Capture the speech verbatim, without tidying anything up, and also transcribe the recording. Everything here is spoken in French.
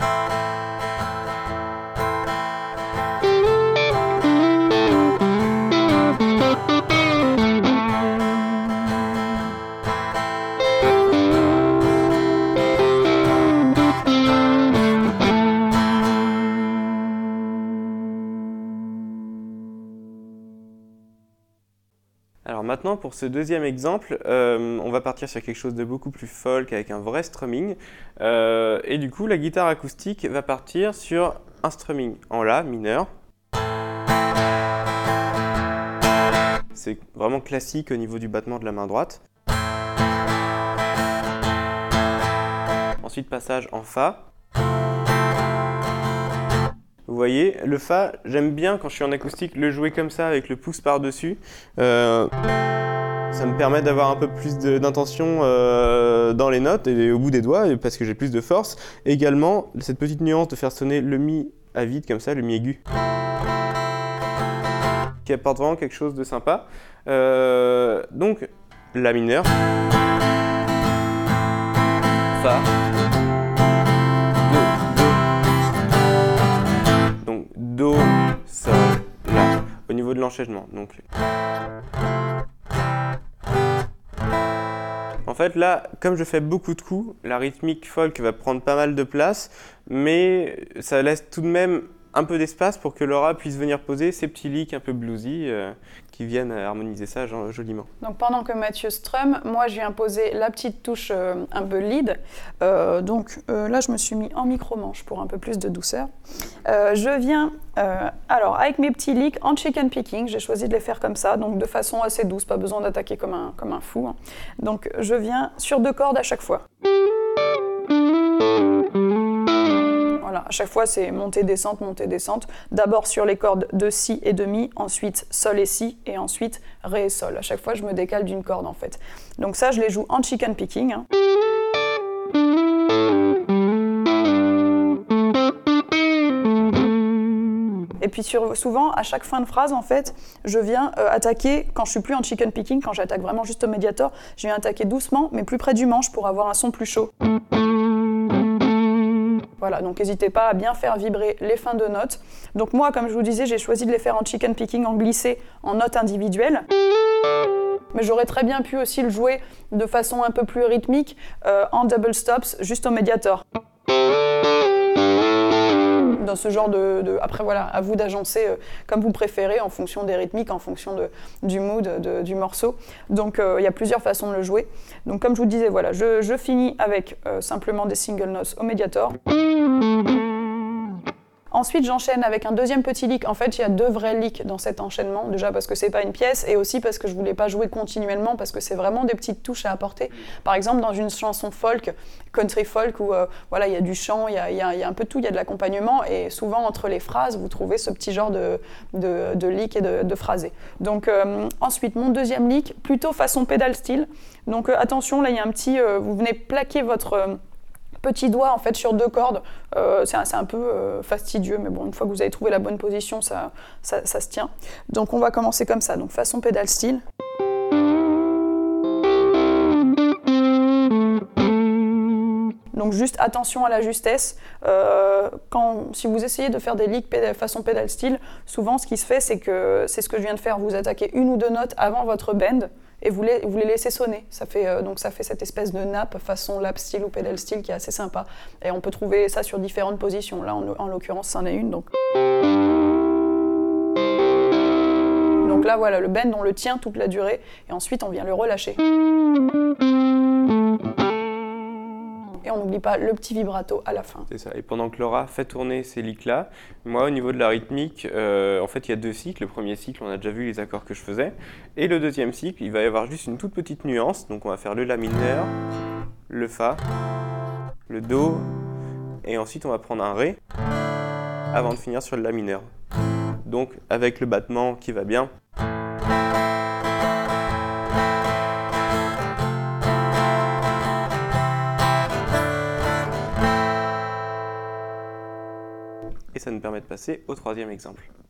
Alors maintenant, pour ce deuxième exemple, euh, on va partir sur quelque chose de beaucoup plus folk avec un vrai strumming. Euh, et du coup, la guitare acoustique va partir sur un strumming en La mineur. C'est vraiment classique au niveau du battement de la main droite. Ensuite, passage en Fa. Vous voyez, le Fa, j'aime bien quand je suis en acoustique le jouer comme ça avec le pouce par-dessus. Euh, ça me permet d'avoir un peu plus d'intention euh, dans les notes et au bout des doigts parce que j'ai plus de force. Également, cette petite nuance de faire sonner le Mi à vide comme ça, le Mi aigu, qui apporte vraiment quelque chose de sympa. Euh, donc, La mineur, Fa, Do, Sol, La, au niveau de l'enchaînement. Donc, en fait, là, comme je fais beaucoup de coups, la rythmique folk va prendre pas mal de place, mais ça laisse tout de même un peu d'espace pour que Laura puisse venir poser ses petits licks un peu bluesy euh, qui viennent harmoniser ça joliment. Donc pendant que Mathieu strum, moi je viens poser la petite touche euh, un peu lead. Euh, donc euh, là je me suis mis en micro-manche pour un peu plus de douceur. Euh, je viens, euh, alors avec mes petits licks en chicken picking, j'ai choisi de les faire comme ça, donc de façon assez douce, pas besoin d'attaquer comme un, comme un fou. Hein. Donc je viens sur deux cordes à chaque fois. Voilà, à chaque fois, c'est montée-descente, montée-descente. D'abord sur les cordes de Si et de Mi, ensuite Sol et Si, et ensuite Ré et Sol. À chaque fois, je me décale d'une corde, en fait. Donc ça, je les joue en chicken picking. Hein. Et puis sur, souvent, à chaque fin de phrase, en fait, je viens euh, attaquer, quand je suis plus en chicken picking, quand j'attaque vraiment juste au médiator, je viens attaquer doucement, mais plus près du manche pour avoir un son plus chaud. Voilà, donc n'hésitez pas à bien faire vibrer les fins de notes. Donc moi, comme je vous disais, j'ai choisi de les faire en chicken picking, en glissé, en notes individuelles. Mais j'aurais très bien pu aussi le jouer de façon un peu plus rythmique, euh, en double stops, juste au médiator. Dans ce genre de, de... Après voilà, à vous d'agencer euh, comme vous préférez, en fonction des rythmiques, en fonction de, du mood de, du morceau. Donc il euh, y a plusieurs façons de le jouer. Donc comme je vous disais, voilà, je, je finis avec euh, simplement des single notes au médiator. Ensuite, j'enchaîne avec un deuxième petit lick. En fait, il y a deux vrais licks dans cet enchaînement. Déjà parce que c'est pas une pièce et aussi parce que je voulais pas jouer continuellement parce que c'est vraiment des petites touches à apporter. Par exemple, dans une chanson folk, country folk, où euh, voilà, il y a du chant, il y a, y a, y a un peu de tout, il y a de l'accompagnement et souvent entre les phrases, vous trouvez ce petit genre de, de, de lick et de, de phrasé. Donc euh, ensuite, mon deuxième lick, plutôt façon pédale style. Donc euh, attention, là, il y a un petit... Euh, vous venez plaquer votre... Euh, petit doigt en fait sur deux cordes, euh, c'est un, un peu euh, fastidieux, mais bon, une fois que vous avez trouvé la bonne position, ça, ça, ça se tient. Donc on va commencer comme ça, donc façon pédale style. Donc juste attention à la justesse. Euh, quand, si vous essayez de faire des licks pédale, façon pédale style, souvent ce qui se fait, c'est que c'est ce que je viens de faire, vous attaquez une ou deux notes avant votre bend, et vous les, vous les laissez sonner. Ça fait, euh, donc ça fait cette espèce de nappe façon lap style ou pedal style qui est assez sympa. Et on peut trouver ça sur différentes positions. Là, en, en l'occurrence, c'en est une. Donc... donc là, voilà, le bend, on le tient toute la durée. Et ensuite, on vient le relâcher. Et on n'oublie pas le petit vibrato à la fin. C'est ça. Et pendant que Laura fait tourner ces licks-là, moi, au niveau de la rythmique, euh, en fait, il y a deux cycles. Le premier cycle, on a déjà vu les accords que je faisais. Et le deuxième cycle, il va y avoir juste une toute petite nuance. Donc, on va faire le La mineur, le Fa, le Do, et ensuite, on va prendre un Ré avant de finir sur le La mineur. Donc, avec le battement qui va bien. Et ça nous permet de passer au troisième exemple.